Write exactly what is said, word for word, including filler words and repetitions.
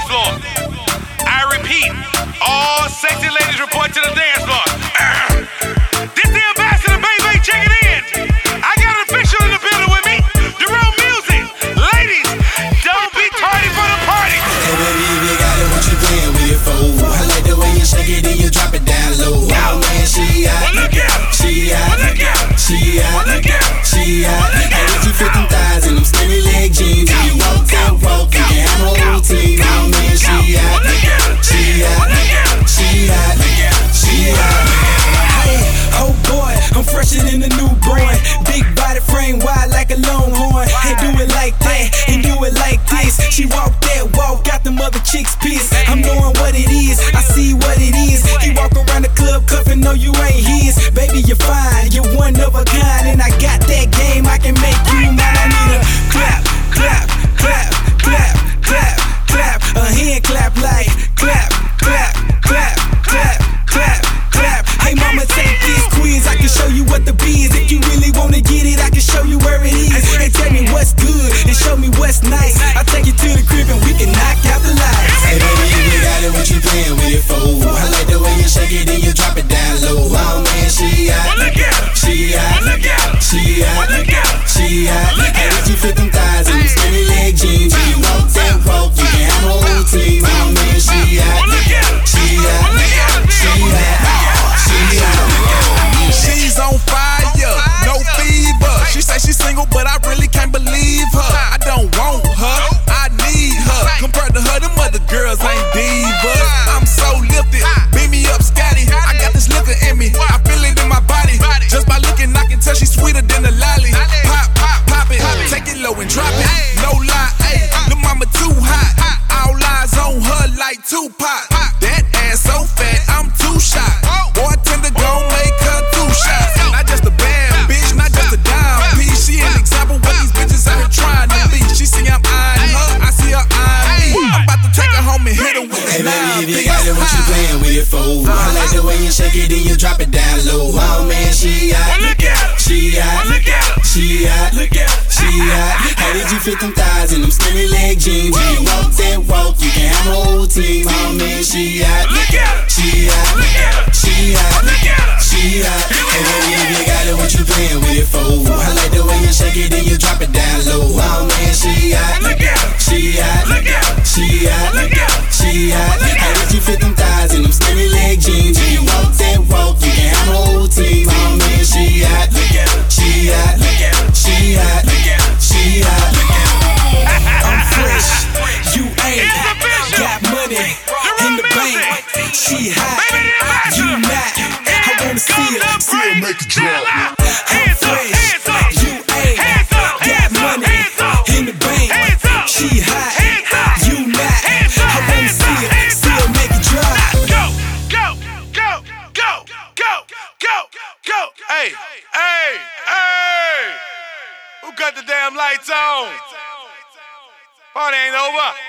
dance floor. I repeat, all sexy ladies report to the dance floor. This the ambassador, baby, check it in. I got an official in the building with me. Jerome Music. Ladies, don't be tardy for the party. Hey baby, if you got it, what you playing with it for? I like the way you shake it and you drop it down low. Oh man, she hot, Well, look out. she hot, Well, look out. she hot, Well, look out. she hot. Well, look Hey, out. did you fit them thighs in them skinny leg jeans? And you walk that walk, you can have a whole team. Oh man, she hot, she hot, she hot, she hot. Hey, oh boy, I'm fresher than a newborn. Big body frame wide like a longhorn. Hey, do it like that and do it like this. She walk that walk, got them other chicks pissed. I'm knowing what it is, I see what it is. He walk around the club cuffing, no you ain't his. Baby, you're fine, you're one of a kind, and I got that game, I can make you mine. I need a clap, clap, clap, clap, clap, clap, a hand clap like clap, clap, clap, clap, clap, clap. Hey mama, take this quiz, I can show you what the B is. If you really wanna get it, I can show you where it is. And tell me what's good and show me what's nice. I take you to the crib and we can knock out the lights. Hey baby, if you got it, what you playing with it for? I like the way you shake it and you drop it down low. Oh man, she hot, Well, look out. she hot, Well, look out. she hot, Well, look out. she hot. Well, look Hey, out. did you fit them thighs in them skinny leg jeans? And you walk that walk, you can have a whole team. Oh man, she hot, Well, look out. she hot, Well, look out. she hot, she hot. She's on fire, no fever. She say she's single, but I really can't believe her. I don't want her, I need her. Compared to her, them other girls ain't divas. I'm so lifted, beat me up, Scotty. I got this liquor in me, I feel it in my body. Just by looking, I can tell she's sweeter than a lolly. Pop, pop, pop it, take it low and drop it. No lie, ayy, the mama too hot. All eyes on her like Tupac. That ass so fat, I'm too shot. Bartender gon' make her two shots. Not just a bad bitch, not just a dime piece. She an example what these bitches out here trying to be. She see I'm eyeing her, I see her eyeing me. I'm about to take her home and hit her with Hey a nine baby, if you piece. got it, what you playing with it for? I like the way you shake it and you drop it down low. Oh man, she hot, Well, look out. she hot, Well, look out. she hot, Look out. she hot. How did you fit them thighs in them skinny leg jeans? When you walk that walk, you can have a whole team. Oh man, she hot, Look out. she hot, Look out. she hot, Look out. she hot. Hey baby, if you got it, what you playing with it for? I like the way you shake it and you drop it down low. Oh man, she hot, Look out. she hot, Look out. she hot, Look out. she hot. How did you fit them thighs in them skinny leg jeans? When you walk that walk, you can have a whole team. Oh man, she hot, she hot, she hot, she hot. I'm fresh, you ain't. It's official. Got money in the bank. She hot, you not. I wanna see her, see her make it drop. I'm fresh, you ain't. Got money in the bank. She hot, you not. I wanna see her, see her make it drop. Go, go, go, go, go, go, go. Hey, hey, hey. Who cut the damn lights on? Party ain't over.